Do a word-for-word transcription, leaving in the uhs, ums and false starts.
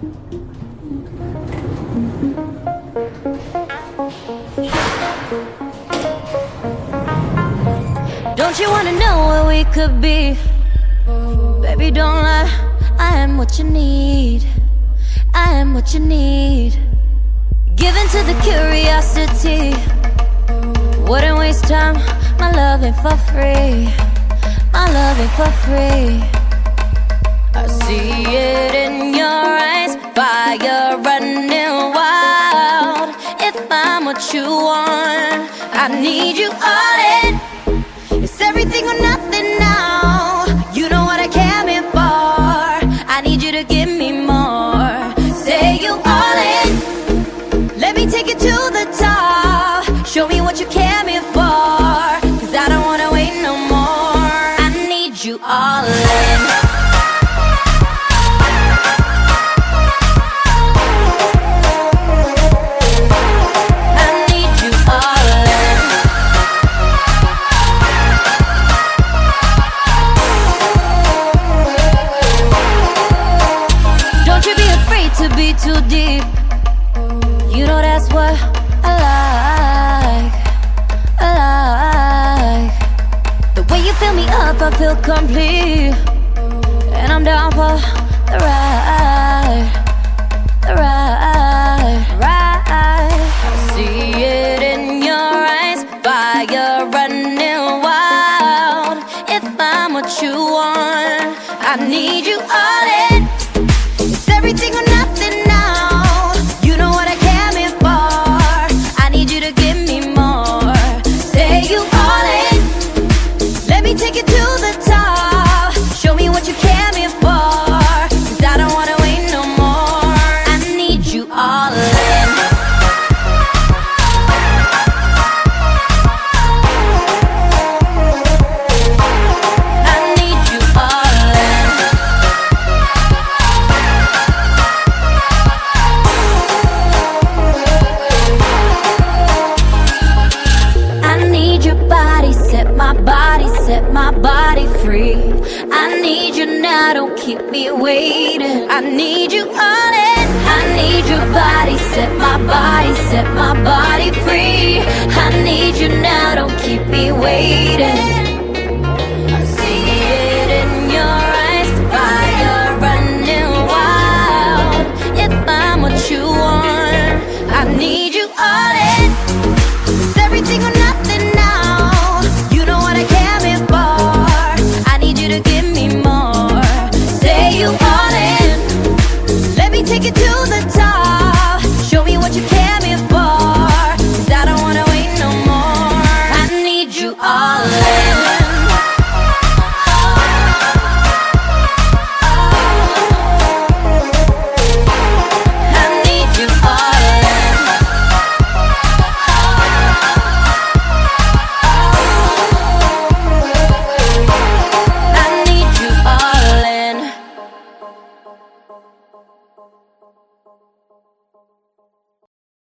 Don't you wanna know where we could be? Baby, don't lie, I am what you need. I am what you need. Give in to the curiosity. Wouldn't waste time, my love ain't for free. My love ain't for free. I see it in your eyes, fire running wild. If I'm what you want, I need you all in. It's everything or nothing now. You know what I came in for. I need you to give me more. Say you all in. Let me take you to the top. Show me what you came in for. Cause I don't wanna wait no more. I need you all in. I need you all in. Don't you be afraid to be too deep. You know that's what I like, I like. The way you fill me up, I feel complete. And I'm down for the ride, the ride, ride. I see it in your eyes, fire running wild. If I'm what you want, I need you all in. It's everything or nothing now. You know what I came in for. I need you to give me more. Say you all in. Let me take you to the top. Show me what you came in for. Cause I don't wanna wait no more. I need you all in. I need you all in. I need your body, set my body, set my body free. I need you now, don't keep me waiting. I need you all in. I need your body, set my body, set my body free. I need you now, don't keep me waiting. I see it in your eyes, fire running wild. If I'm what you want, I need you all in. It's everything or nothing now. You know what I came in for. I need you to give me more. Say you all in. Let me take you to the